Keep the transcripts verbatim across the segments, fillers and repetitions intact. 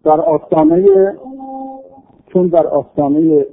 در آستانه چون در آستانه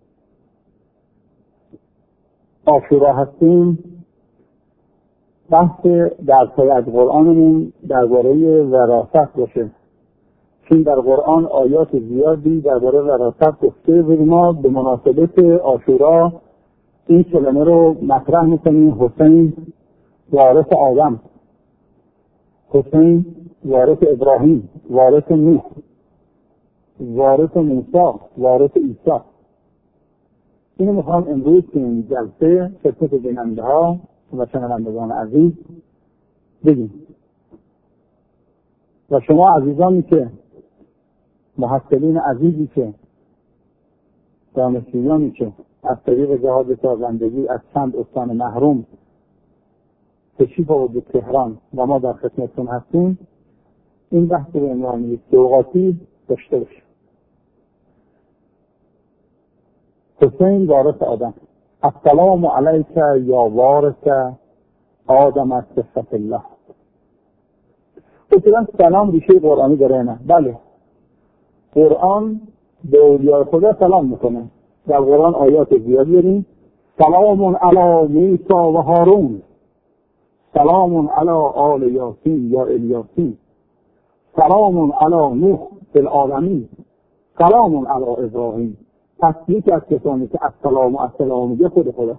عاشورا هستیم، بحث درس‌های از قرآنمون درباره وراثت باشه. چون در قرآن آیات زیادی درباره وراثت گفته و ما به مناسبت عاشورا این کلمه رو مطرح می‌کنیم: حسین وارث آدم، حسین وارث ابراهیم، وارث نوح، وارث موسی، وارث عیسی. اینو میخوام امروز که این جلسه خدمت بیننده ها و شنوندگان عزیز بگیم. و شما عزیزانی که محصلین عزیزی که دانشجویانی که از طریق جهاد سازندگی از چند استان محروم تشریف آوردید تهران و ما در خدمتتون هستیم، این بحث به عنوان یک سوغاتی داشته باشیم. حسین وارث آدم. السلام علیک یا وارث آدم از صفت الله. اصلا سلام ریشه قرآنی داره نه؟ بله، قرآن به اولیاء خدا سلام میکنه. در قرآن آیات زیادی داریم: سلام علی موسی و هارون، سلام علی آل یاسین یا الیاسین، سلام علی نوح فی العالمین، سلام علی ابراهیم. پس یکی از کسانی که السلام و السلام میگه خود خدا،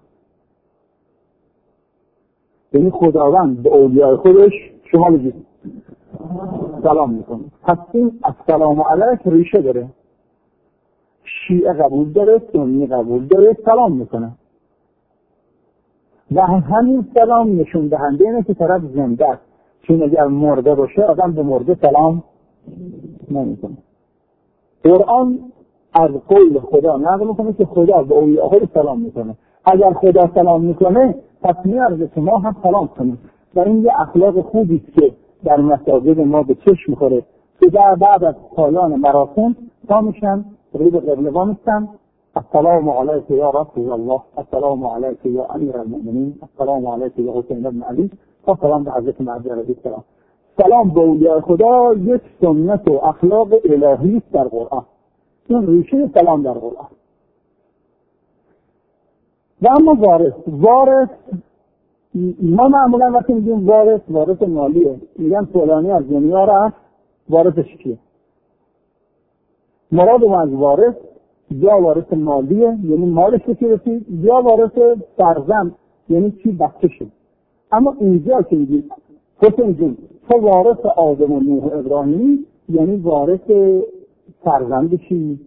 یعنی خداوند به اولیاء خودش شما بگید سلام میکنه. پس این السلام علیک ریشه داره، شیعه قبول داره، سنی قبول داره، سلام میکنه. و همین سلام نشون دهنده اینه که طرف زنده است، چون اگر مرده باشه آدم به مرده سلام نمیکنه. قرآن از قول خدا نقل میکنه که خدا به اولیاء خود سلام میکنه. اگر خدا سلام میکنه پس میارزه که ما هم سلام کنیم. و این یه اخلاق خوبی است که در مساجد ما به چشم میخوره که در بعد از پایان مراسم تا میشن روی به قبله وامیستن: السلام علیک یا رسول الله، السلام علیک یا امیر المؤمنین، السلام علیک یا حسین بن علی، تا سلام به حضرت مهدی علیه السلام. سلام به اولیاء خدا یک سنت و اخلاق الهی است در قرآن. این ریشه سلام در قرآن. و اما وارث، وارث ما معمولا وقتی میگیم وارث، وارث مالیه، میگن فلانی از دنیا رفت، وارثش کیه؟ مراد ما از وارث یا وارث مالیه، یعنی مالش که رسید، یا وارث فرزند، یعنی چی؟ بچه‌شه. اما اینجا که میگیم حسین جون تو وارث آدم و نوح ابراهیمی، یعنی وارث فرزند چی؟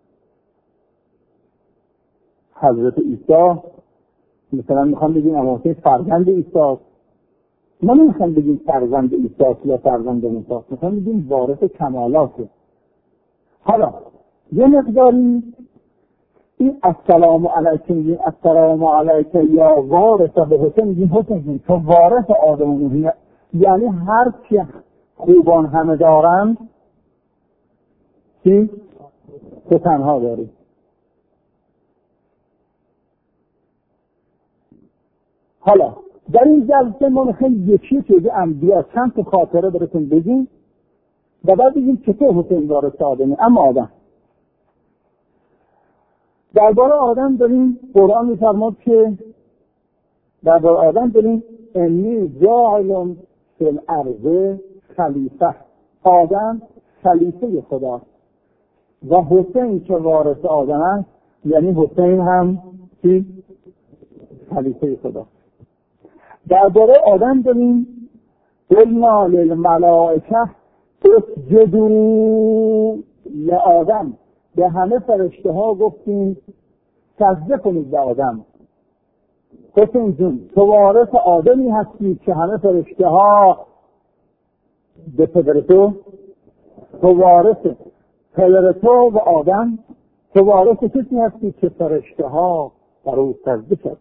حضرت عیسی. مثلا میخوام بگیم اما حسین فرزند عیسی، ما نمیخوام بگیم فرزند عیسی یا فرزند موسی، میخوام بگیم وارث کمالاته. حالا یه مقداری این السلام علیکم، السلام علیک یا وارث به حسین، میگیم حسین تو وارث آدم و نوح، یعنی هر چی خوبان همه دارن چی؟ تو تنها داری. حالا در این جلسه ما میخوایم یکی که انبیا چند تا خاطره براتون بگیم و بعد بگیم چطور حسین وارث آدمه. اما آدم، درباره آدم داریم قرآن میفرماد که درباره آدم داریم انی جاعل فی الارض خلیفه. آدم خلیفه خداست و حسین که وارث آدم است، یعنی حسین هم چی؟ خلیفه خداست. درباره آدم داریم قلنا للملائکه اسجدوا لآدم، به همه فرشته ها گفتیم سجده کنید به آدم. حسین جون تو وارث آدمی هستی که همه فرشته ها به پدر تو، تو وارث پدر تو و آدم، تو وارث کسی هستی که فرشته ها بر او سجده کردن.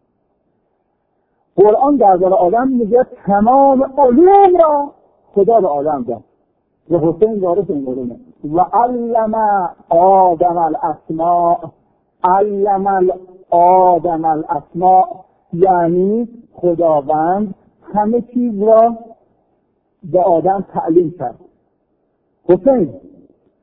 قرآن درباره آدم میگه تمام علوم را خدا به آدم داد و حسین وارث این علومه. و علم آدم الاسماء، علم آدم الاسماء، یعنی خداوند همه چیز را به آدم تعلیم کرد. حسین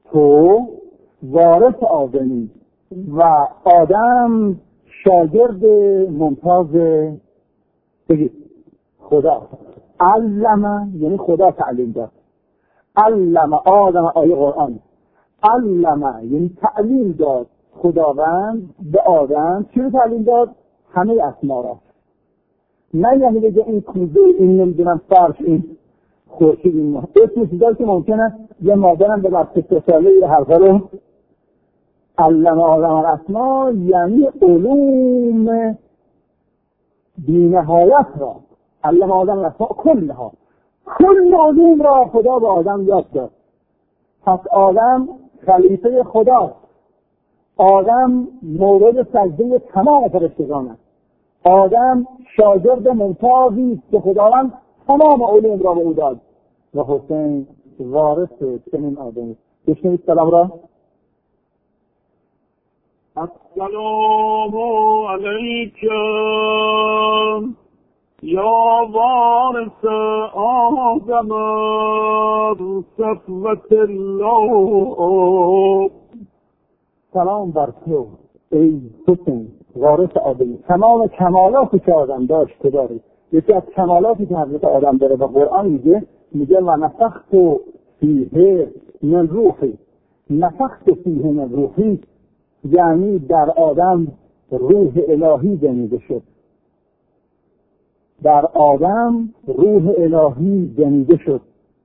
تو وارث آدمی و آدم شاگرد ممتاز بگید خدا. علم یعنی خدا تعلیم داد. علم آدم آیه قرآن. علم یعنی تعلیم داد خداوند به آدم. چی رو تعلیم داد؟ همه اسما را. نه یعنی بگه این کوزه، این نمیدونم فرش، این خورشید، این ماه. اسم چیزایی که ممکنه یه مادرم به بچه سه ساله یه حرفا رو علم آدم الاسما، یعنی علوم بی‌نهایت را. علم آدم الاسما کلها، کل علوم را خدا به آدم یاد داد. پس آدم خلیفه خداست. آدم مورد سجده تمام فرشتگان است. آدم شاگرد ممتازی است که خداوند تمام علوم را به او داد و حسین وارث چنین آدمی. بشنوید سلام را. السلام علیک یا وارث آدم صفوت الله. سلام بر تو ای حسین وارث آدمی. تمام کمالاتی که آدم داشت تو داری. یکی از کمالاتی که حضرت آدم داره و قرآن میگه میگه و نفخت فیه من روحی. نفخت فیه من روحی یعنی در آدم روح الهی دمیده شد. در آدم روح الهی دمیده شد.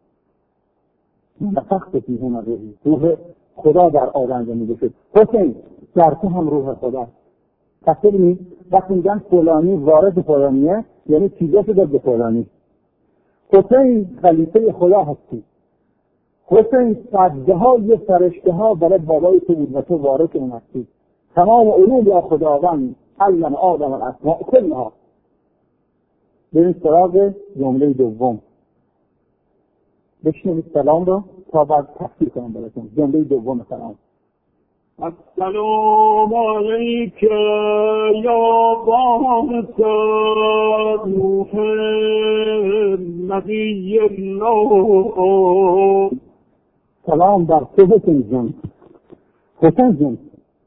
نفخت فیه من روحی، روح خدا در آدم دمیده شد. حسین در تو هم روح خدا. پس ببینید وقتی میگن فلانی وارث فلانیه یعنی چیزاشو داد به فلانی. حسین خلیفه خدا هستی. حسین صده ها یه فرشته ها برای بابای تو بود و تو وارث اون هستی. تمام علوم یا خداوند علم آدم الاسماء کلها. بریم سراغ جمله دوم. بشنوید سلام رو تا بعد تفسیر کنم براتون. جمله دوم سلام. السلام علیک یا وارث روح نبی الله. سلام بر تو حسین جان. حسین جان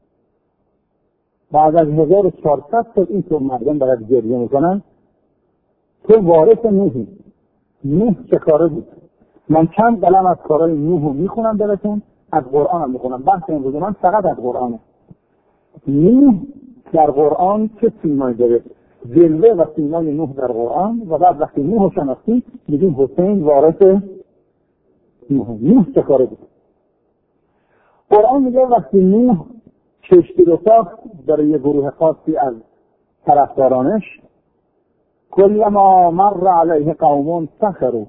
بعد از هزار و چهارصد سال این تو مردم برات گریه میکنن. تو وارث نوحی. نوح چه کاره بود؟ من چند قلم از کارهای نوح رو میخونم براتون، از قرآن هم میخونم. بحث امروز من فقط از قرآنه. نوح در قرآن چه سیمایی داره؟ جلوه و سیمای نوح در قرآن و بعد وقتی نوح رو شناختیم میگیم حسین وارث نوح. نوح چه کاره بود؟ قرآن میگه وقتی نوح کشتی رو ساخت برای یه گروه خاصی از طرفدارانش، کلما مر علیه قوم سخروا،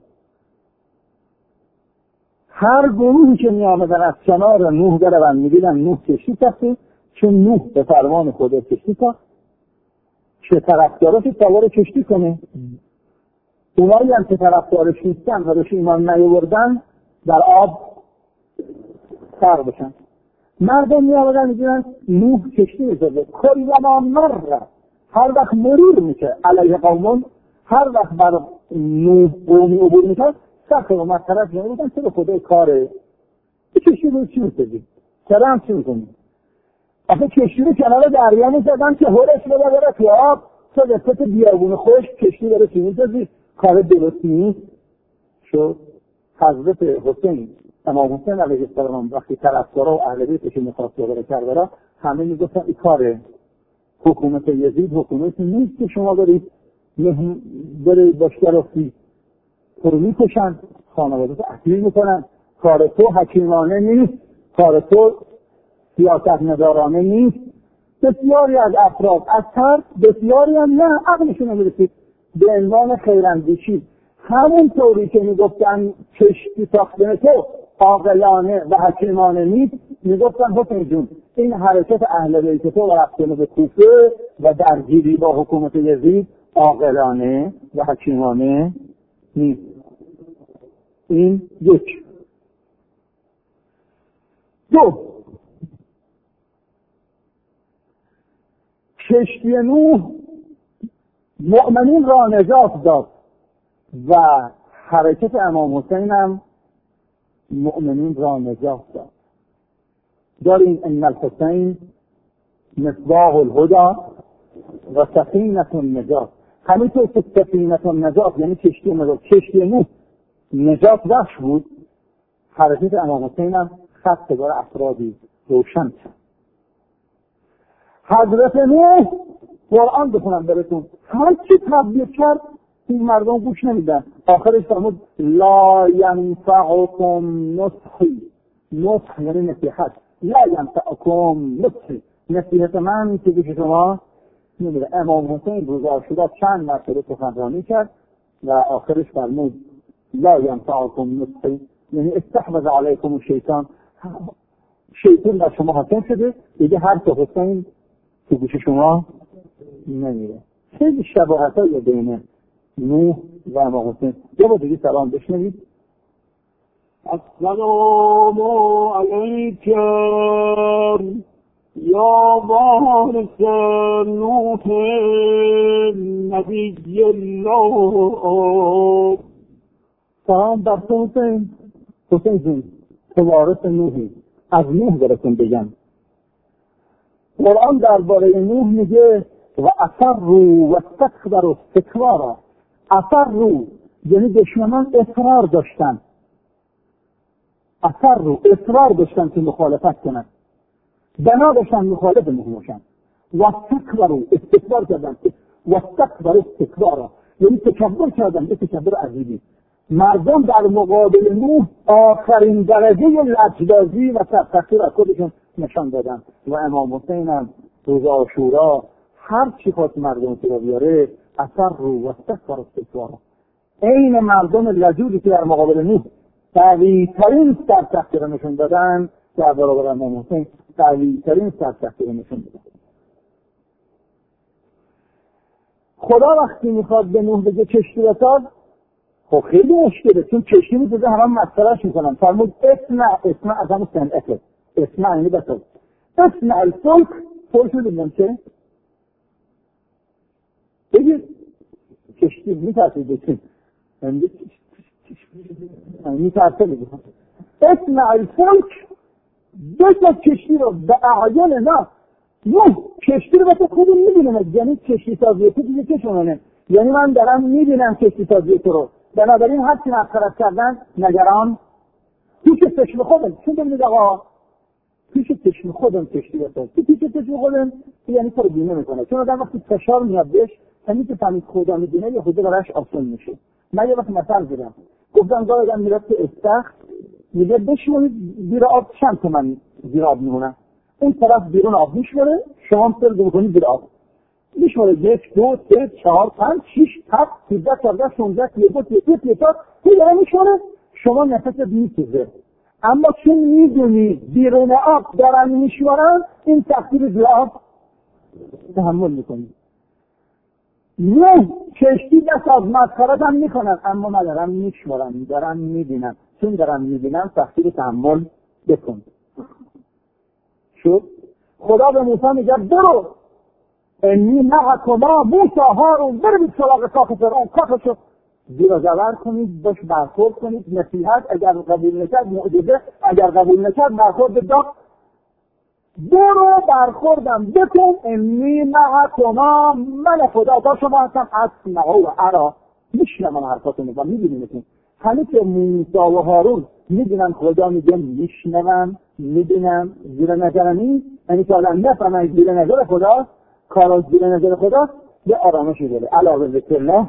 هر گروهی که می آمدن از کنار نوح بروند می‌دیدن نوح کشتی ساخته، چون نوح به فرمان خدا کشتی ساخت که طرفدارش سوار کشتی کنه. اونایی هم که طرفدارش نیستن و بهش ایمان نیاوردن در آب غرق بشن. مردم می آمدن می‌دیدن نوح کشتی می‌سازه. کلما مر، هر وقت مرور میشه علیه قوم، هر وقت بر نوح قومی عبور می‌کرد سخت و مسخرت می‌کنن. بودن چرا خدای کاره کشتی رو چی می‌سازی؟ چرا هم چی می‌کنی؟ آخه کشتی رو کنار دریا می‌سازن که هورش بده بره تو آب، تو قسمت بیابون خشک کشتی داره چی می‌سازی؟ کار درستی نیست. شد حضرت حسین امام حسین علیه السلام وقتی طرفدارا و اهل بیتش می‌خواست بره کربلا، همه میگفتن این کاره حکومت یزید حکومتی نیست که شما برید برید باشگرافتی تو رو میکشن، خانواده تو اسیر میکنن. کار تو حکیمانه نیست، کار تو سیاست مدارانه نیست. بسیاری از افراد از طرف بسیاری هم نه عقلشون نمیرسید به عنوان خیراندیشی همون طوری که میگفتن کشتی ساختن تو عاقلانه و حکیمانه نیست، میگفتن حسین جون این حرکت اهل بیت تو و رفتن به کوفه و درگیری با حکومت یزید عاقلانه و حکیمانه نیست. این یک. دو، کشتی نوح مؤمنین را نجات داد و حرکت امام حسین هم مؤمنین را نجات داد. داریم ان الحسین مصباح الهدى و سفینة النجات. همینطور که سفینة النجات یعنی کشتی نجات، کشتی نوح نجات بخش بود، حرکت امام حسین هم خط بار افرادی روشن کرد. حضرت نوح قرآن بخونم براتون، هر چی تبلیغ کرد این مردم گوش نمیدن. آخرش فرمود لا ینفعکم نصحی، نصح یعنی نصیحت، لا ینفعکم نصحی، نصیحت من که گوش شما نمیده. امام حسین روز عاشورا چند مرتبه سخنرانی کرد و آخرش فرمود لا ینفعکم نصحی، یعنی استحوذ علیکم الشیطان، شیطان در شما حاکم شده، دیگه حرف حسین تو گوش شما نمیره. خیلی شباهت های بین نوح و امام حسین. یه با دیگه سلام بشنوید. السلام علیک یا وارث نوح نبی الله. سلام بر حسین. حسین جون تو وارث نوحی، از نوح براتون بگم. قرآن درباره نوح میگه و اثر رو و استکبر و استکبارا. اثر رو یعنی دشمنان اصرار داشتن، اثر رو اصرار داشتن که مخالفت کنن، بنا داشتن مخالف نوح باشن. و استکبر و استکبار کردن، و استکبر و استکبارا یعنی تکبر کردن، به تکبر عظیمی. مردم در مقابل نوح آخرین درجه لجبازی و تفکر از خودشون نشان دادن و امام حسین هم روز عاشورا هر چی خواست مردم رو بیاره اثر رو و استکبر و استکبارا. این مردم لجوجی که در مقابل نوح قوی ترین سرسختی رو نشون دادن، در برابر امام حسین قوی ترین سرسختی رو نشون دادن. خدا وقتی میخواد به نوح بگه کشتی بساز، خب خیلی مشکله، چون کشتی میسازه همه مسئلهش میکنن. فرمود اسمع، اسمع از همون صنعته، اسمع یعنی بساز. اسمع الفلک، فلک رو دیدم چه؟ بگید کشتی میترسید بسید میترسه بگید اسمع الفلک، بساز کشتی رو به اعیان نه. نه کشتی رو بساز خودم میبینم، یعنی کشتی سازیه تو دیگه چشمانه، یعنی من دارم میبینم کشتی سازیه تو رو. بنابراین هر چی مسخرت کردن نگران پیش چشم خودم. چون ببینید آقا پیش چشم خودم کشتی بساز، پیش چشم خودم یعنی تو رو بینه میکنه. چون آدم وقتی فشار میاد بهش همین که فهمید خدا میدونه یه خود براش آسان میشه. من یه وقت مثال زدم، گفتم گاهی آدم میرفت که استخر میگه بشمونید زیر آب چند تومن زیر آب میمونن، اون طرف بیرون آب میشوره، شما سر دو کنید زیر آب میشوره، یک دو سه چهار پنج شش هفت سیزده چهارده شانزده بیست و دو بیست و سه داره میشوره، شما نفست میسوزه. اما چون میدونی بیرون آب دارن میشورن این تقدیر زیر آب تحمل میکنی. نه کشتی دست از مسخرت هم میکنن، اما من دارم میشورن، دارم میبینم، چون دارم میبینم تقدیر تحمل بکن. شد خدا به موسی میگه برو انی معکما موسی هارون، برید سراغ کاخ فرعون، کاخشو زیر و زبر کنید، باش برخورد کنید، نصیحت اگر قبول نکرد معجزه، اگر قبول نکرد برخورد داغ. برو برخوردم بکن انی معکما، من خدا با شما هستم، اسمع و ارا، میشنوم حرفاتون و میبینیمتون. همین که موسی و هارون میدونن خدا میگه میشنوم میبینم، زیر نظر نیست، یعنی که آدم نفهمه زیر نظر خدا، کارا زیر نظر خدا، به آرامشی داره. علاوه ذکر الله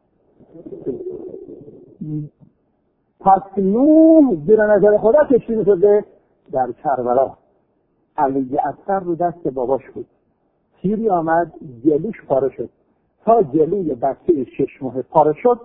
پس نوح زیر نظر خدا کشتی می‌سازه در کربلا. علی اکبر رو دست باباش بود، تیری آمد جلوش پاره شد، تا جلوی بچه شش ماه پاره شد،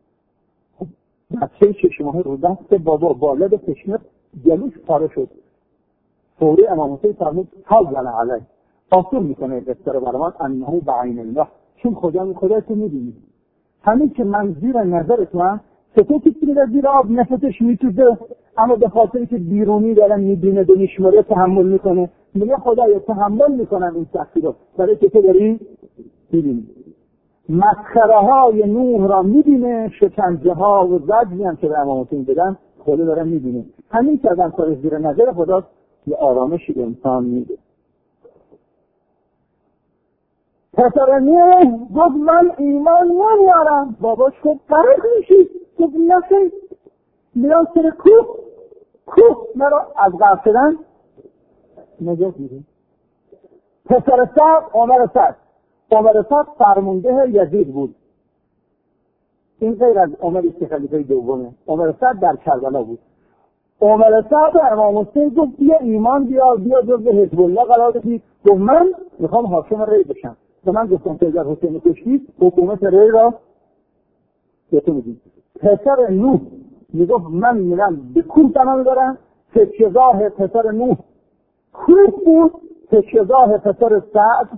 بچه شش ماه رو دست بابا بالا به تشنه جلوش پاره شد. فوری امام حسین فرمود حاضر علی، آسون میکنه بستر برمان انهو بعین الله، چون خدا خدا تو میدونی. همین که من زیر نظر تو هم سطور کسی در زیر آب نفسش میتوزه، اما به خاطر که بیرونی دارم میبینه به نشماره تحمل میکنه، میگه خدایا تحمل میکنم این سختی رو برای که تو داری میبینی. مسخره های نوح را میبینه، شکنجه ها و زجری هم که به امام حسین بدن خدا داره میبینه. همین که آدم کار زیر نظر خداست یه آرامشی به انسان میده. پسر نوح گفت من ایمان نمیارم. باباش گفت غرق میشی. گفت نخیر، میرم سر کوه، کوه مرا از غرق شدن نجات میده. پسر سعد عمر سعد عمر سعد فرمانده یزید بود. این غیر از عمری که خلیفه دومه. عمر سعد در کربلا بود. عمر سعد و امام حسین گفت بیا ایمان بیار، بیا جزو حزب الله قرار بدی. گفت من میخوام حاکم ری بشم. و من گفتم که اگر حسین کشتی حکومت ری را به تو میدیم. پسر نوح میگفت من میرم به کوه تمام دارم. تکیه‌گاه پسر نوح کوه بود، تکیه‌گاه پسر سعد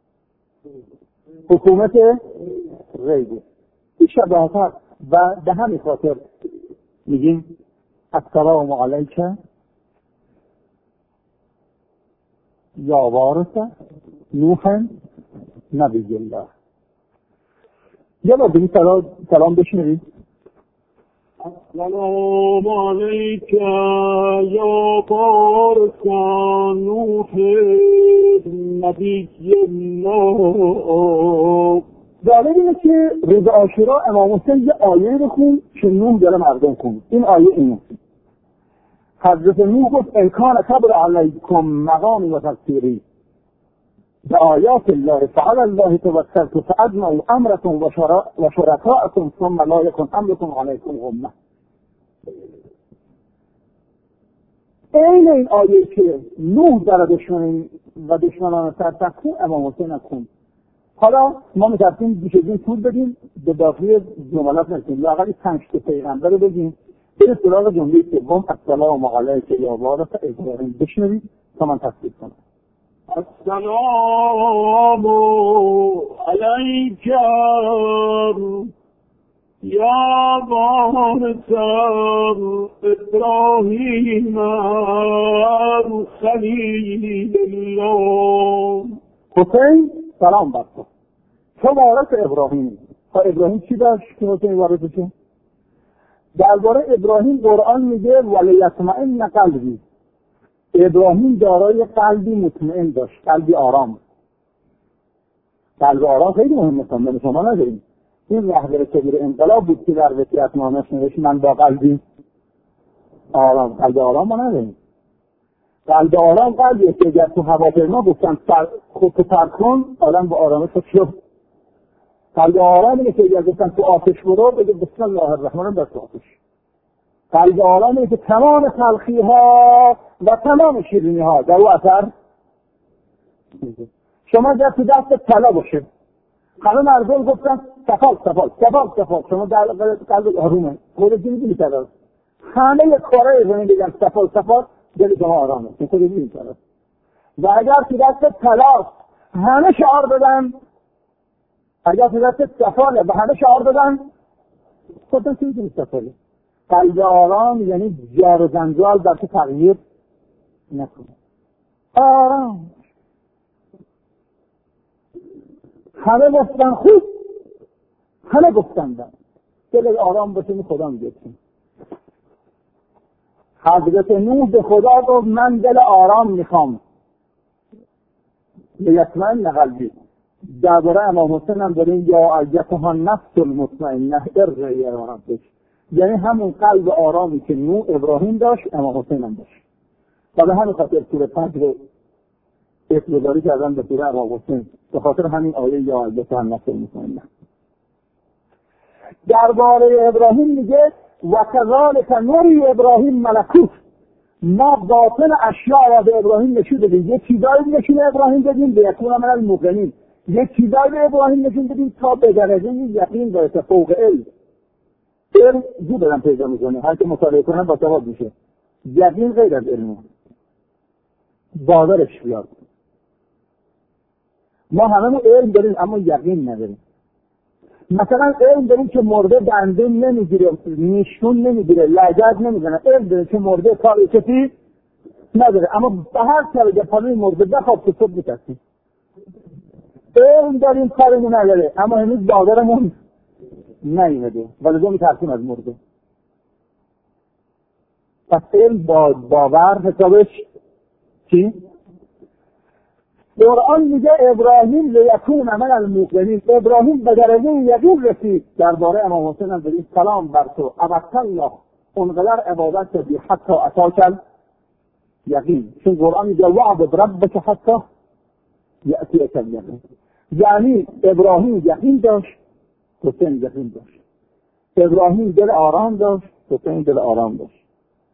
حکومت ری بود. این شباهت و به همین خاطر میگیم السلام علیک یا وارث نوح نبی الله. یه بار دیگه سلام بشنوید. السلام علیک یا وارث نوح نبی الله. جالب اینه که روز عاشورا امام حسین یه آیه رو خوند که نوح داره مردم خوند. این آیه اینه. حضرت نوح گفت ان کان کبر علیکم مقامی و تذکیری بآیات الله فعلی الله توکلت فاجمعوا امرکم و شرکاءکم ثم لا یکن امرکم علیکم غمه. این این آیه که نوح داره دشمن و دشمنان سرسخت امام حسین خوند. حالا ما می‌تونیم بیش از این طول بدیم به باقی جملات نرسیم. لااقل پنج تا پیغمبر رو بگیم. برید سراغ جمله سوم السلام علیک یا وارث ابراهیم بشنوید تا من تصدیق کنم. السلام علیک یا وارث ابراهیم خلیل الله. حسین سلام بر تو، تو وارث ابراهیم. تا ابراهیم چی داشت که حسین وارث بشه؟ درباره ابراهیم قرآن میگه ولیطمئن قلبی. ابراهیم دارای قلبی مطمئن داشت، قلبی آرام. قلب آرام خیلی مهمه، من شما نداریم. این رهبر کبیر انقلاب بود که در وصیت‌نامه‌اش نوشت من با قلبی آرام. قلب آرام ما نداریم. قلب آرام قلبیه که اگر تو هواپیما گفتن خودتو ترک کن آدم با آرامش شد. قلب آرامیه که اگر گفتن تو آتش برو بگه بسم الله الرحمن الرحیم در آتش. قلب آرامیه که تمام تلخی ها و تمام شیرینی ها در او اثر. شما در تو دست طلا باشه، همه مردم گفتن سفال سفال سفال سفال، شما در قلب آرومه خودت میدونی طلا. همه کارهای رو میگن سفال سفال، دل شما آرامه که خودت میدونی طلا. و اگر تو دست طلا همه شعار بدن، اگر تو دست سفاله و همه شعار بدن، خودت میدونی سفاله. قلب آرام یعنی جار و جنجال در تو تغییر نکنه. آرام. همه گفتن خوب، همه گفتن بند. دل آرام باشه خدا میگه. حضرت نوح به خدا گفت من دل آرام میخوام. لیطمئن قلبی. درباره امام حسین هم داریم یا ایتها نفس المطمئنه ارجعی الی ربک. یعنی همون قلب آرامی که نوح ابراهیم داشت امام حسین هم داشت. و به همین خاطر سوره پنج رو اصلاحی کردن به سوره امام حسین، به خاطر همین آیه یا ایتها نفس المطمئنه. درباره ابراهیم میگه و کذالک نوری ابراهیم ملکوت. ما باطن اشیاء را به ابراهیم نشون دادیم. یک چیزایی نشون ابراهیم دادیم به یکون من الموقنین. یک چیزایی به ابراهیم نشون دادیم تا به درجه یقین برسه، فوق علم. علم زود دادم پیدا میکنه، هر که مطالعه کنه با ثواب میشه. یقین غیر از علمه، باورش بیاد. ما هممون علم داریم اما یقین نداریم. مثلا علم داریم که مرده دنده نمیگیره، نیشتون نمیگیره، لگد نمیزنه. علم داریم که مرده کاری کسی نداره، اما به هر طریقه پانوی مرده بخواب که صبح میکسیم. علم داریم کارمون نداره اما هنوز باورمون نیمده ولی دو میترسیم از مرده. پس علم با باور حسابش چی؟ قرآن میگه ابراهیم لیکون من الموقنین، ابراهیم به درجه یقین رسید درباره امام حسین هم بگید سلام بر تو عبدت الله اونقدر عبادت کردی حتی اتاکل یقین، چون قرآن میگه وعبد ربک حتی یأتیک الیقین، یعنی ابراهیم یقین داشت، حسین یقین داشت. ابراهیم دل آرام داشت، حسین دل آرام داشت.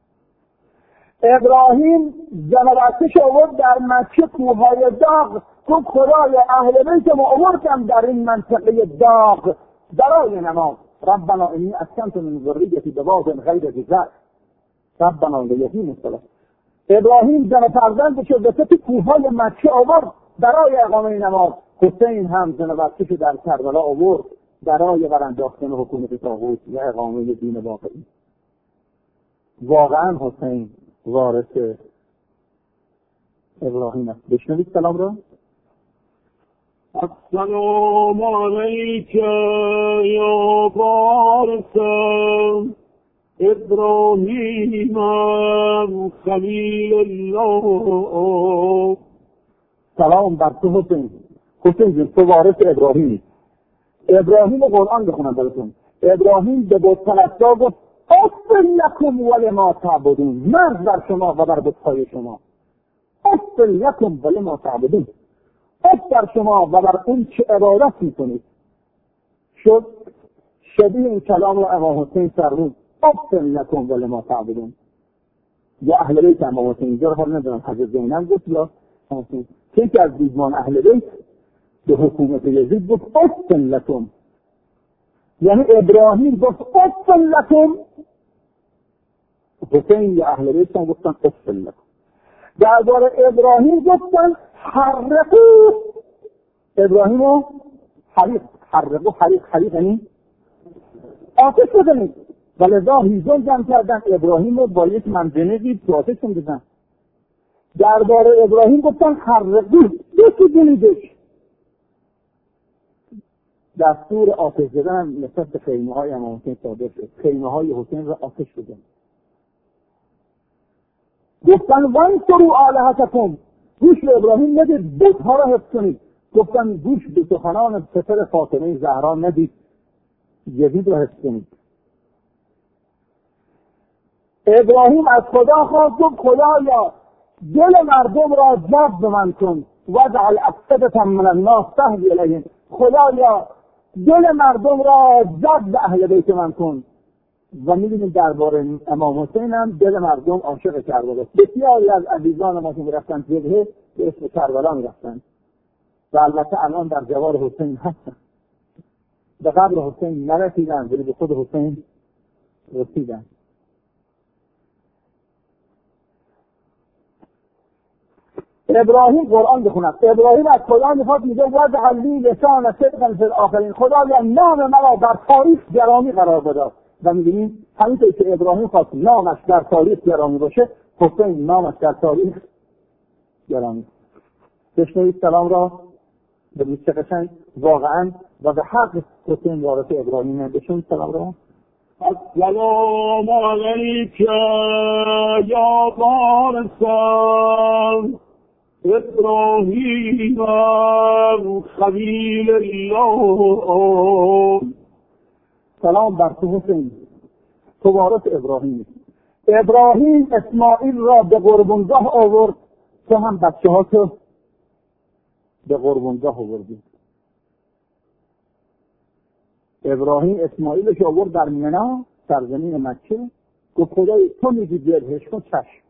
ابراهیم جنبتش آورد در مکه کوههای داغ، تو خدای اهل بیت ما آوردم در این منطقه داغ برای نماز. ربنا انی اسکنت من ذریتی بواد غیر ذی زرع ربنا لیقیموا الصلاة. ابراهیم زن فرزندش رو به تو کوههای مکه آورد برای اقامه نماز. حسین هم زن بچه‌شو در کربلا آورد برای برانداختن حکومت طاغوت و اقامه دین واقعی. واقعا حسین وارث ابراهیم است. بشنوید سلام را. السلام علیک یا وارث ابراهیم خلیل الله. سلام بر تو حسین. حسین جون تو وارث ابراهیمی. ابراهیم قرآن بخونم براتون. ابراهیم به بت پرستا گفت اف لکم ولما تعبدون، مرد بر شما و بر بت‌های شما. اف لکم ولما تعبدون، اف بر شما و بر اون چه عبادت میکنید. شد شبیه این کلام رو امام حسین فرمود اف لکم ولما تعبدون. یا اهل بیت امام حسین، اینجا رو حال ندارم حضرت زینب گفت یا حسین، که از دیدمان اهل بیت به حکومت یزید گفت اف لکم، یعنی ابراهیم گفت اف لکم، حسین یا اهل بیت هم گفتن اف لکم. درباره ابراهیم گفتن حرقو، ابراهیم رو حریق، حرقو حریق، حریق یعنی آتش بزنید، ولذا هیزم جمع کردن ابراهیم رو با یک منجنقی تو آتش بزنن. درباره ابراهیم گفتن حرقو، یکی دلیدش. دستور آتش زدن نسبت به خیمه های امام حسین صادر شد، خیمه های حسین را آتش بزن. گفتن وانصروا آلهتکم، گوش به ابراهیم ندید، بت‌ها را حفظ کنید. گفتن گوش به سخنان پسر فاطمه زهرا ندید، یزید را حفظ کنید. ابراهیم از خدا خواست گفت خدایا دل مردم را جذب من کن واجعل افئدة من الناس تهوی الیهم، خدایا دل مردم را جذب اهل بیت من کن. و می‌بینیم درباره امام حسین هم دل مردم عاشق کربلا است. بسیاری از عزیزان ما که می‌رفتن جبهه به اسم کربلا می‌رفتن و البته الان در جوار حسین هستن. به قبر حسین نرسیدن ولی به خود حسین رسیدن. ابراهیم قرآن بخونم. ابراهیم از خدا میخواد میگه واجعل لی لسان صدق فی الاخرین، خدایا نام مرا در تاریخ گرامی قرار بده. و میبینیم همینطور که ابراهیم خواست نامش در تاریخ گرامی باشه، حسین نامش در تاریخ گرامی. بشنوید سلام را. ببینید چه قشنگ واقعا و به حق حسین وارث ابراهیمه. بشنوید سلام را. السلام علیک یا وارث ابراهیم خلیل الله. سلام بر تو حسین، تو وارث ابراهیمی. ابراهیم اسماعیل را به قربانگاه آورد، تو هم بچه ها تو به قربانگاه آوردی. ابراهیم اسماعیلش آورد در منا سرزمین مکه، گفت خدای تو میگی بیارهش کن، چشم.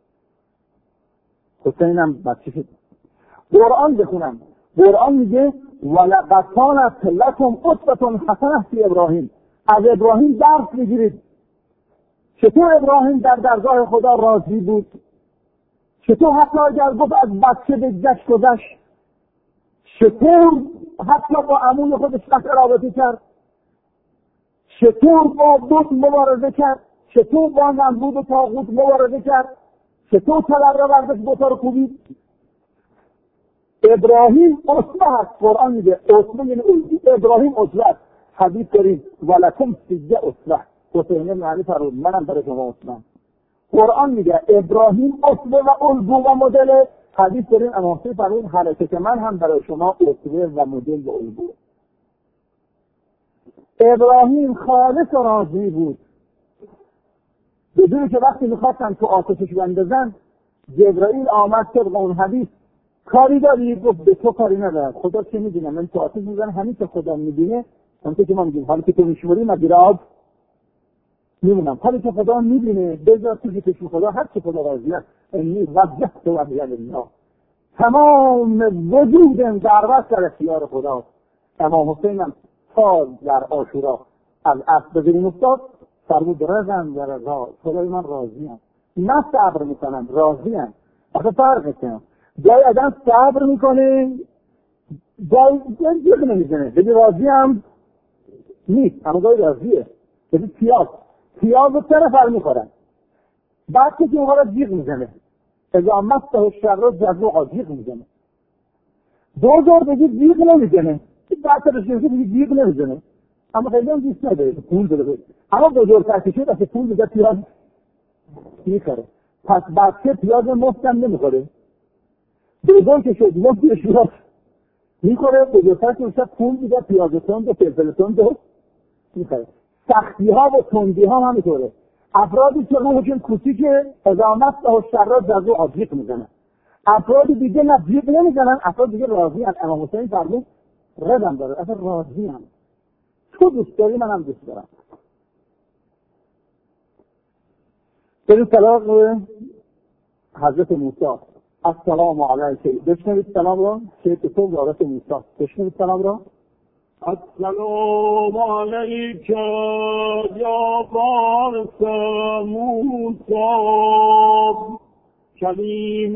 حسین هم بچه شد. قرآن بخونم. قرآن میگه ولقد کانت لکم اسوة حسنة فی ابراهیم، از ابراهیم درس بگیرید. چطور ابراهیم در درگاه خدا راضی بود، چطور حتی اگر گفت از بچه به جشن گذشت، چطور حتی با عموی خودش قطع رابطه کرد، چطور با بت مبارزه کرد، چطور با نمرود و طاغوت مبارزه کرد، چطور تبرا برداشت بتا رو کوبید. ابراهیم اسوه هست. قرآن میگه اسوه یعنی ابراهیم اسوه است. حدیث داریم ولکم فیه اسوه. حسین بن علی فرمود منم برای شما اسوه. قرآن میگه ابراهیم اسوه و الگو و مدل. حدیث داریم امام حسین فرمود حرکت من هم برای شما اسوه و مدل و الگو. ابراهیم خالص و راضی بود، بدون که وقتی میخواستن تو آتشش بندازن جبرائیل آمد طبق اون حدیث کاری داری؟ گفت به تو کاری ندارم، خدا چه میدونه، من تو آتش میزنم همین که خدا میدونه. همونطور که ما میگیم حالی که تو میشوری من گیر آب میمونم، حالی که خدا میدونه بذار تو که چشم خدا هر چه خدا راضی است. انی وجهت وجهی لله، تمام وجودم در وسط در اختیار خدا. امام حسین هم تا در عاشورا از اسب به زمین افتاد فرمود رضا و رضا، خدای من راضیم، نه صبر میکنم راضیم. آخه فرق کنم جای آدم صبر میکنه جای جیغ نمیزنه، بگی راضیم نیست اما جای راضیه. بگی پیاز پیاز رو سه نفر میخورن، بعد که اونها را جیغ میزنه، اذا مسته الشر جزوعا جیغ میزنه. دوزار بگی جیغ نمیزنه، بعد که بگی جیغ نمیزنه اما خیلی هم دوست نداره پول بده، اما بزرگتر که شد اصلا پول بده پیاز میخوره. پس بچه پیاز مفت هم نمیخوره، بزرگ که شد مفت شد میخوره، بزرگتر که شد پول بده پیاز تند و فلفل تند میخوره. سختی ها و تندی ها همینطوره. افرادی که روحشون کوچیکه اضامت و شرات جزو عجیق میزنن، افرادی دیگه نه جیغ نمیزنن، افراد دیگه راضی هن. امام حسین فرمود ردم داره، اصلا راضی هم، تو دوست داری من هم دوست دارم. بریم طلاق حضرت موسی. السلام علیکم. بشنوید سلام را که تو وارث موسی. بشنوید سلام را. السلام علیک یا وارث موسی کلیم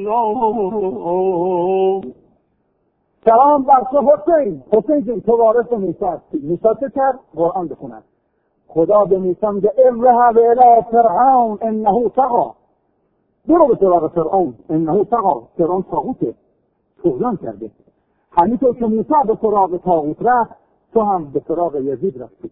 الله. سلام بر تو حسین. حسین جون تو وارث موسی هستی. موسی چه کرد؟ قرآن بخونن. خدا به موسی میگه اذهب الی فرعون انه طغی. برو به سراغ فرعون انه طغی. فرعون طاغوته، طغیان کرده. همینطور که موسی به سراغ طاغوت رفت تو هم به سراغ یزید رفتی.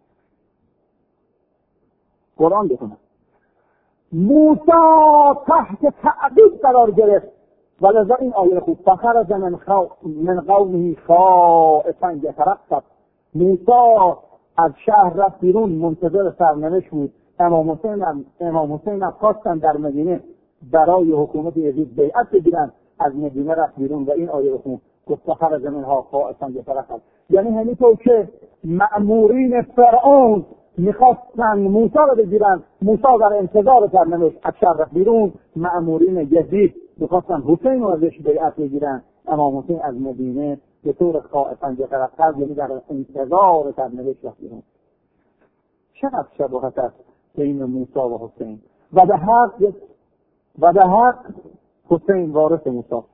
قرآن بخونن. موسی تحت تعقیب قرار گرفت و لذا این آیه خوب فخرج من خو... من قومه خائفا یترقب. موسی از شهر رفت بیرون منتظر سرنوشت بود. امام حسین هم امام حسین هم خواستن در مدینه برای حکومت یزید بیعت بگیرن، از مدینه رفت بیرون و این آیه خوب گفت فخرج منها خائفا یترقب. یعنی همینطور که مأمورین فرعون میخواستن موسی رو بگیرن، موسی در انتظار سرنوشت از شهر رفت بیرون، مأمورین یزید میخواستن حسین رو ازش بیعت بگیرن. امام حسین از مدینه به طور خائفا یترقب، یعنی در انتظار سرنوشت رفت بیرون. چقدر شباهت است بین موسی و حسین. و به حق و به حق حسین وارث موسی.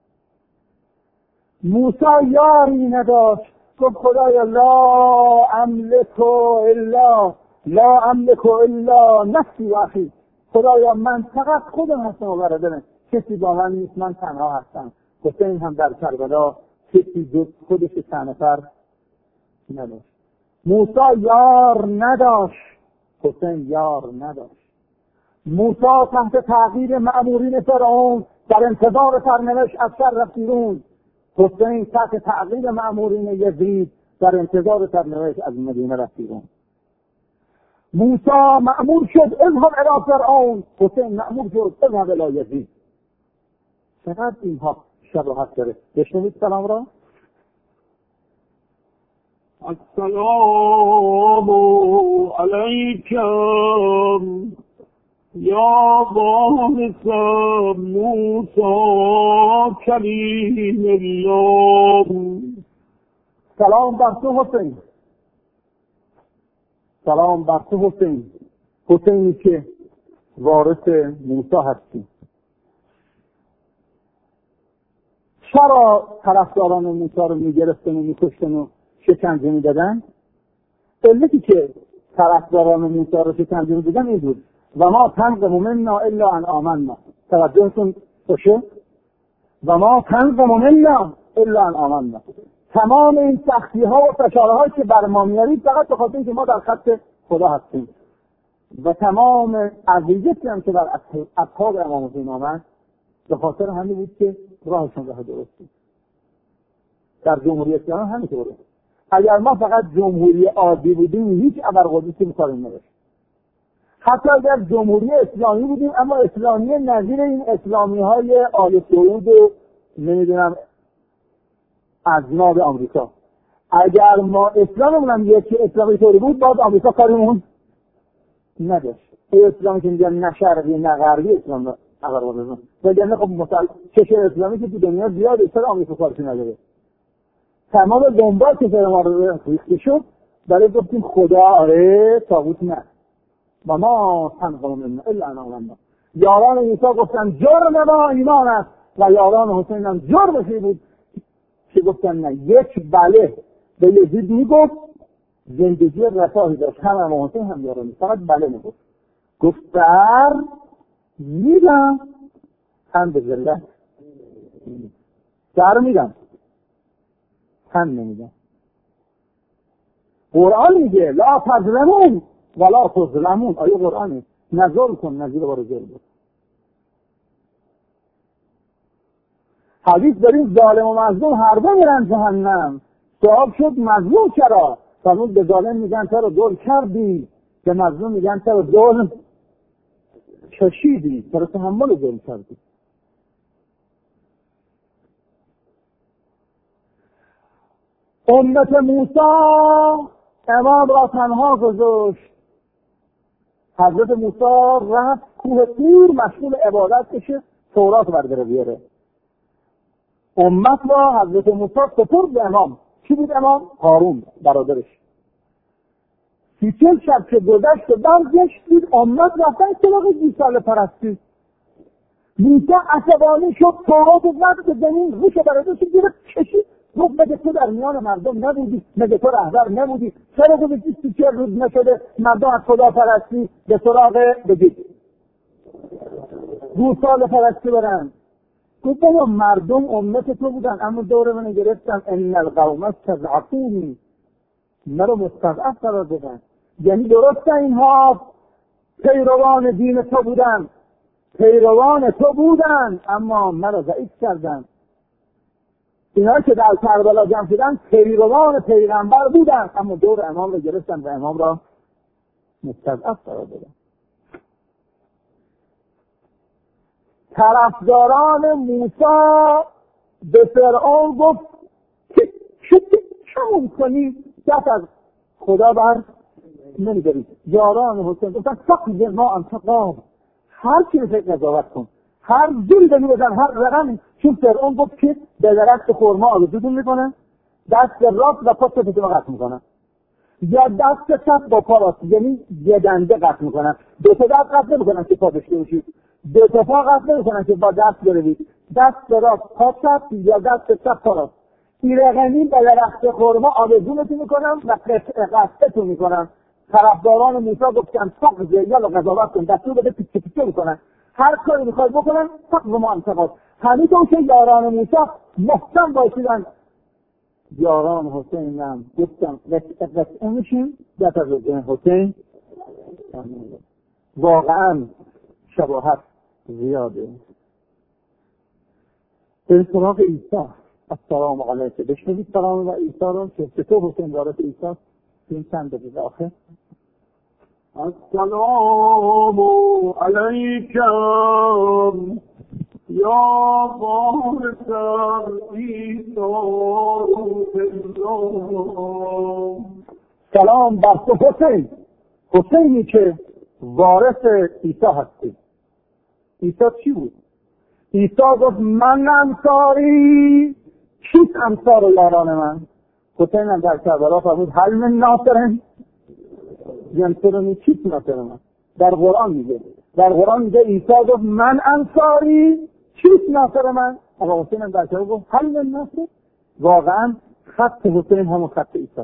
موسی یاری نداشت، گفت خدایا لا املک الا لا املک الا نفسی و اخی. خدایا من فقط خودم هستم و برادرم، کسی با من نیست، من تنها هستم. حسین هم در کربلا کسی جز خودش چند نفر نداشت. موسی یار نداشت، حسین یار نداشت. موسی تحت تعقیب مأمورین فرعون در انتظار سرنوشت از شهر رفت بیرون. حسین تحت تعقیب مأمورین یزید در انتظار سرنوشت از مدینه رفت بیرون. موسی مأمور شد اذهب الی فرعون، حسین مأمور شد اذهب الی یزید. چقدر اینها شباهت داره. بشنوید سلام را. السلام علیکم یا وارث موسی کلیم الله. سلام بر تو حسین. سلام بر تو حسین. حسینی که وارث موسی هستی. چرا طرفداران موسی رو میگرفتن و میکشتن و شکنجه میدادن؟ علتی که طرفداران موسی رو شکنجه میدادن این بود و ما تنقم منا الا ان آمنا. توجهتون باشه، و ما تنقم منا الا ان آمنا. تمام این سختی ها و فشارهایی که بر ما میارید فقط به خاطر اینکه ما در خط خدا هستیم. و تمام اذیتی هم که بر اصحاب امام حسین آمد به خاطر همین بود که راهشون راه درست بود. در جمهوری اسلامی همینطوره. اگر ما فقط جمهوری عادی بودیم هیچ ابرقدرتی به کار نداشت. حتی اگر جمهوری اسلامی بودیم اما اسلامی نظیر این اسلامی های آل سعود و نمیدونم اجناب آمریکا، اگر ما اسلاممون هم یکی اسلامی طوری بود باز آمریکا کاریمون نداشت. ای اسلامی که میگن نه شرقی نه غربی اسلام رو اگر بودن وگرنه خب مثلا کشور اسلامی که تو دنیا زیاده چرا آمریکا کارشون نداره؟ تمام دنبال که سر ما رو ریخته شد برای گفتیم خدا آره طاغوت نه و ما تنقم منا الا ان آمنا. یاران عیسی گفتن جرم ما ایمان است و یاران حسین هم جرمشی بود که گفتن نه. یک بله به یزید میگفت زندگی رفاهی داشت، هم امام حسین هم یاران، فقط بله میگفت. گفت بر میدم هم به ذلت در میدم هم نمیدم. قرآن میگه لا تظلمون ولا تظلمون. آیه قرآنه نظر کن نظیر بار ظلم بود. حدیث داریم ظالم و مظلوم هر دو میرن جهنم. سوال شد مظلوم چرا؟ فرمود به ظالم میگن چرا ظلم کردی، به مظلوم میگن چرا ظلم کشیدی، چرا تحمل ظلم کردی. امت موسی امام را تنها گذاشت. حضرت موسی رفت کوه طور مشغول عبادت بشه تورات برداره بیاره. امت را حضرت موسی سپرد به امام. کی بود امام؟ هارون برادرش. سی چل شب که گذشت و برگشت دید امت رفتن سراغ گوساله پرستی. موسی عصبانی شد تورات زد به زمین روش برادرش گرفت کشید. گفت مگه تو در میان مردم نبودی؟ مگه تو رهبر نبودی؟ چرا گفتی سی چل روز نشده مردم از خدا پرستی به سراغ بگید گوساله پرستی برن؟ گفت بابا مردم امت تو بودن اما دور من گرفتن ان القوم استضعفونی، مرا مستضعف قرار دادن. یعنی درسته اینها پیروان دین تو بودن، پیروان تو بودن اما مرا ضعیف کردن. اینا که در کربلا جمع شدن پیروان پیغمبر بودن اما دور امام را گرفتن و امام را مستضعف قرار دادن. طرفداران موسی به فرعون گفت که چون کنی دست از خدا بر نمیدارید. یاران حسین گفتن فقط ما انتقام، هر چی رو قضاوت کن، هر دل دلی بزن، هر رقم. چون فرعون گفت که به درخت خرما آویزون میکنه، دست راست و پاس رو قطع میکنه، یا دست چپ با پا راست، یعنی یه دنده قطع میکنن. دو تا دست قطع نمیکنن که پا داشته باشید، دو تا پا قطع نمیکنن که با دست بروید. دست راست پا چپ یا دست چپ پا راست. این رقمی به درخت خرما آویزونتون میکنن و قطعتون میکنن. طرفداران موسی گفتن فقط یا قضاوت کن، دستور بده پیچه پیچه میکنن، هر کاری میخواد بکنن فقط ما انتقاد. همینطور که یاران موسی محکم باشیدن، یاران حسین هم گفتن قطعه میشیم دست از حسین. واقعا شباهت زیاده. به سراغ عیسی السلام علیکم بشنوید سلام و عیسی رو که چطور حسین دارد عیسی این چند دقیقه آخر. السلام علیکم یا وارث عیسی الله. سلام بر تو حسین، حسینی که وارث عیسی هستی. عیسی چی بود؟ عیسی گفت من انصاری، کیست انصار و یاران من؟ حسین هم در کربلا فرمود هل من ناصرن ینصرنی، کیست ناصر من؟ در قرآن میگه، در قرآن میگه عیسی گفت من انصاری، کیست ناصر من؟ اما حسین هم در کربلا گفت هل من ناصر. واقعا خط حسین همون خط عیسی.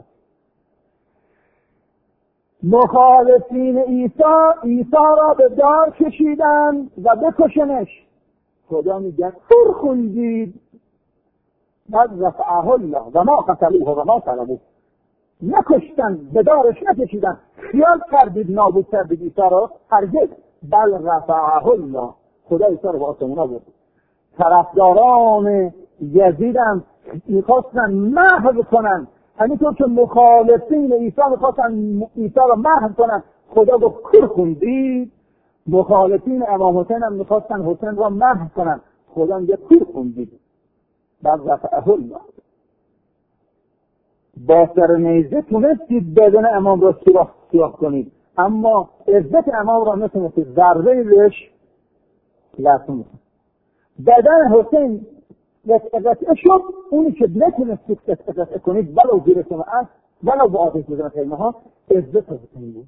مخالفین عیسی عیسی را به دار کشیدن و بکشنش. خدا میگه پر خوندید بعد رفعه الله و ما قتلوه و ما طلبوه. نکشتن، به دارش نکشیدن، خیال کردید نابود کردید عیسی را، هرگز. بل رفعه الله، خدا عیسی رو به آسمان آورد. طرفداران یزید هم میخواستن محو کنن، همینطور که مخالفین عیسی میخواستن عیسی رو محو کنن، خدا گفت کور خوندید. مخالفین امام حسین هم میخواستن حسین را محو کنن، خدا میگه کور خوندید. بل رفعه الله. با سر نیزه تونستید بدن امام را سوراخ سوراخ کنید، اما عزت امام را نتونستید ضربه بهش لرزون. بدن حسین قطعه شد، اونی که نتونستید قطعه کنید ولو زیر سماعت ولو با آتش بزن خیمه ها، عزت حسین بود.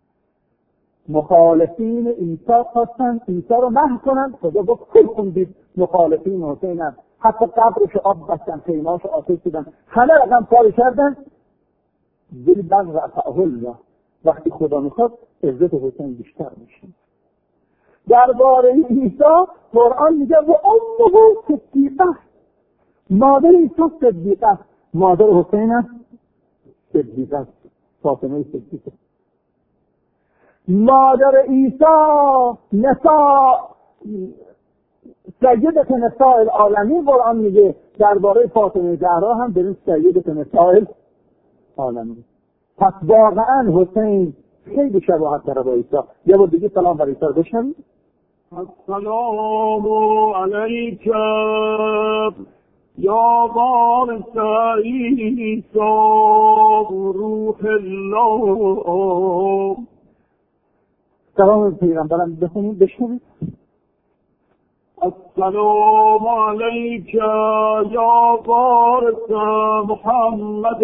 مخالفین عیسی خواستن عیسی رو محو کنن، خدا گفت کل خوندید. مخالفین حسین هم حتی قبرش آب بستن، خیمه‌اش آتش دیدن، همه رقم کاری کردن. ولی بعد رفعه الله، وقتی خدا میخواد عزت حسین بیشتر میشه. درباره عیسی قرآن میگه و امه صدیقه، مادر عیسی صدیقه، مادر حسین هم صدیقه، فاطمه صدیقه. مادر عیسی نساء سیدت نساء العالمین، قرآن میگه درباره فاطمه زهرا هم بریم سیدت نساء العالمین. پس واقعا حسین خیلی شباهت داره با عیسی. یه بار دیگه سلام بر عیسی رو بشنوید. السلام علیک یا وارث عیسی روح الله. سلام پیغمبرم بخونید بشنوید. السلام علیک یا وارث محمد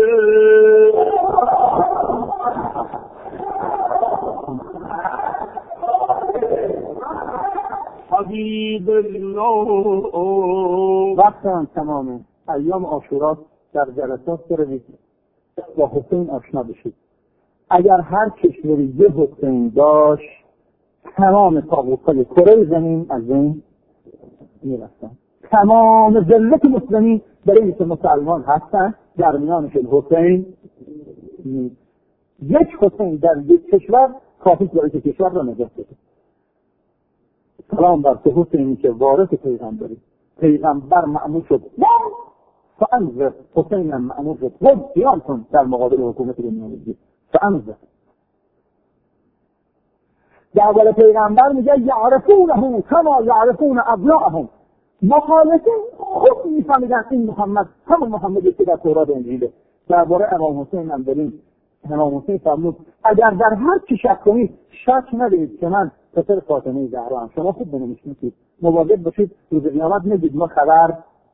حبیب الله. وقت هم تمامه. ایام عاشورا در جلسات بروید با حسین آشنا بشید. اگر هر کشوری یه حسین داشت، تمام طاغوت‌های کره زمین از این میرفتن. تمام ذلت مسلمین برای اینکه مسلمان هستن، در میانشون حسین نیست. یک حسین در یک کشور کافی برای که کشور را نجات بده. سلام بر تو حسینی که وارث پیغمبری، پیغمبر مأمور شد فانذر، حسین هم مأمور شد خود قیام کن در مقابل حکومت دنیوی. فانذر. درباره پیغمبر میگه یعرفونه کما یعرفون ابناءهم، مخالفین خود میفهمیدن این محمد همون محمدی که در تورات و انجیله. درباره امام حسین هم داریم. امام حسین فرمود اگر در هر چی شک کنید شک ندارید که من پسر فاطمه زهرا ام. شما خود بنویسید، مواظب باشید روز قیامت نگید ما خبر.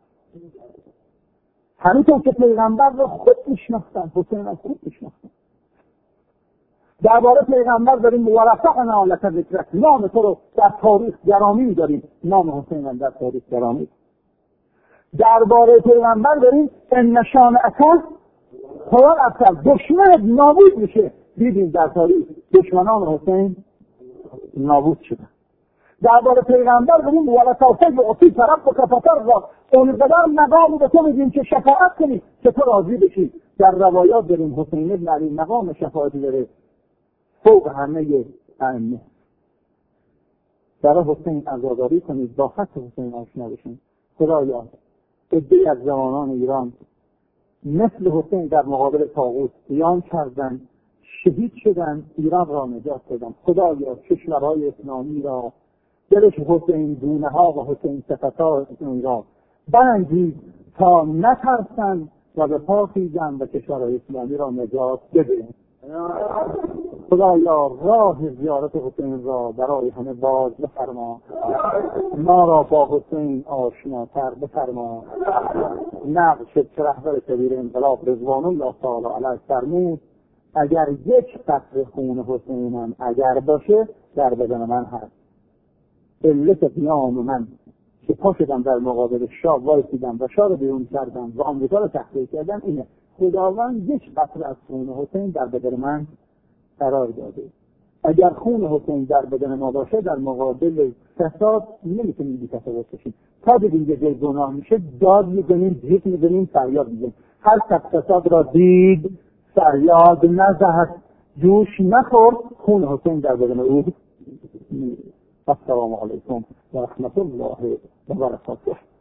همینطور که پیغمبر رو خود میشناختن، حسین هم خود میشناختن. درباره پیغمبر داریم ورفعنا لک ذکرک، نام تو رو در تاریخ گرامی می‌داریم. نام حسین هم در تاریخ گرامی. درباره پیغمبر داریم ان شانئک هو الابتر، دشمنت نابود میشه. دیدیم در تاریخ دشمنان حسین نابود شدن. درباره پیغمبر داریم ولسوف یعطیک ربک فترضی، اونقدر مقام به تو میدیم که شفاعت کنی که تو راضی بشی. در روایات داریم حسین بن علی مقام شفاعتی داره فوق همه ائمه. برای حسین عزاداری کنید، با خط حسین آشنا بشین. خدایا عده‌ای از جوانان ایران مثل حسین در مقابل طاغوت قیام کردند، شهید شدند، ایران را نجات دادند. خدایا کشورهای اسلامی را دلش حسین دونه ها و حسین صفت‌ها را بندید تا نترسند و به پا خیزند و کشورهای اسلامی را نجات بدهند. خدایا راه زیارت حسین را برای همه باز بفرما، ما را با حسین آشناتر بفرما. نقش که رهبر کبیر انقلاب رضوان الله تعالی علیه فرمود اگر یک قطره خون حسینم اگر باشه در بدن من هست. علت قیام من که پا شدم در مقابل شاه وایسیدم و شاه رو بیرون کردم و آمریکا رو تحقیر کردم اینه. خداوند یک قطره از خون حسین در بدن من قرار داده. اگر خون حسین در بدن ما باشه در مقابل فساد نمیتونیم بی تصرف بشیم. تا دیدیم یه جای گناه میشه داد میزنیم، جیغ میزنیم، فریاد میزنیم. هر کس فساد را دید فریاد نزد جوش نخورد خون حسین در بدن او. السلام علیکم و رحمت الله و برکاته.